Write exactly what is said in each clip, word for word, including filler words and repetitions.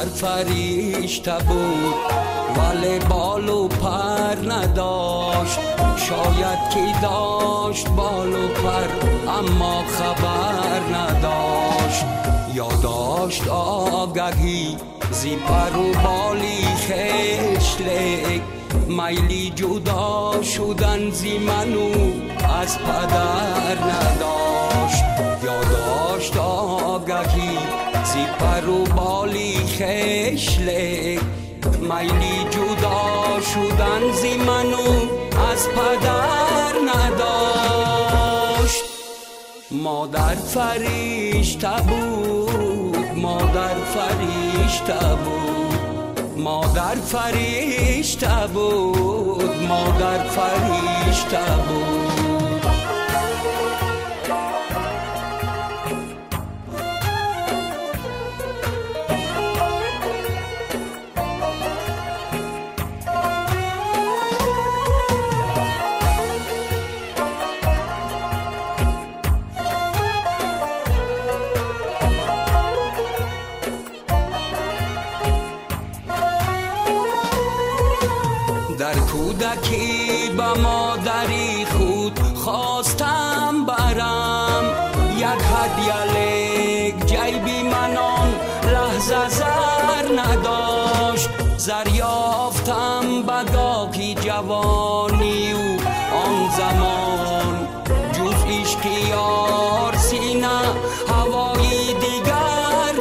فریشته بود ولی بال و پر نداشت. شاید که داشت بال و پر اما خبر نداشت. یاداشت آگهی زی پر و بالی خشلک، میلی جدا شدن زی منو از پدر نداشت. یاداشت آگهی زی پر و بالی خشلک، میلی جدا شدن زی منو از پدر نداشت. مادر فریشته بود، مادر فریشته بود، مادر فریشته بود، مادر فریشته بود. در کودکی با مادری خود خواستم برم یک هدیه جیبی منان لحظه زر نداشت. زر یافتم بداکی جوانی و آن زمان جز عشق یار سینه هوایی دیگر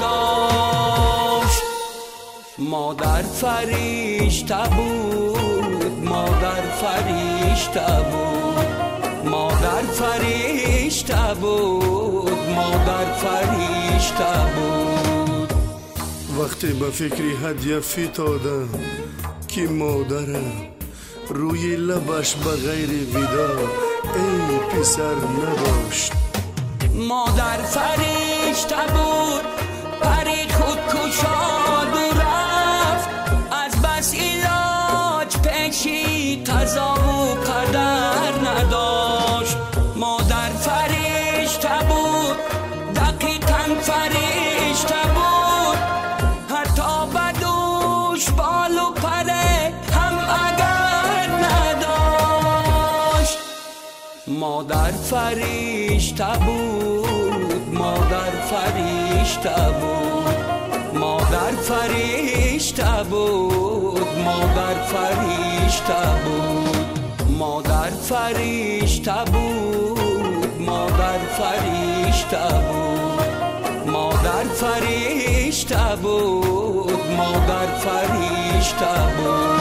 نداشت. مادر فریشته بود، مادر فریشته بود، مادر فریشته بود، مادر فریشته بود. وقتی به فکری هدیه فتادم که مادرم روی لبش به غیر ودا ای پسر نداشت. مادر فریشته بود، پری خود کشاد و رفت، از بس علاج پیشی قضا و قدر نداشت. مادر فریشته بود، دقیقاً فریشته بود، حتی بدوش بال و پره هم اگر نداشت. مادر فریشته بود، مادر فریشته بود، مادر فریشته بود، مادر فریشته بود، مادر فریشته بود، مادر فریشته بود، مادر فریشته بود، مادر فریشته بود.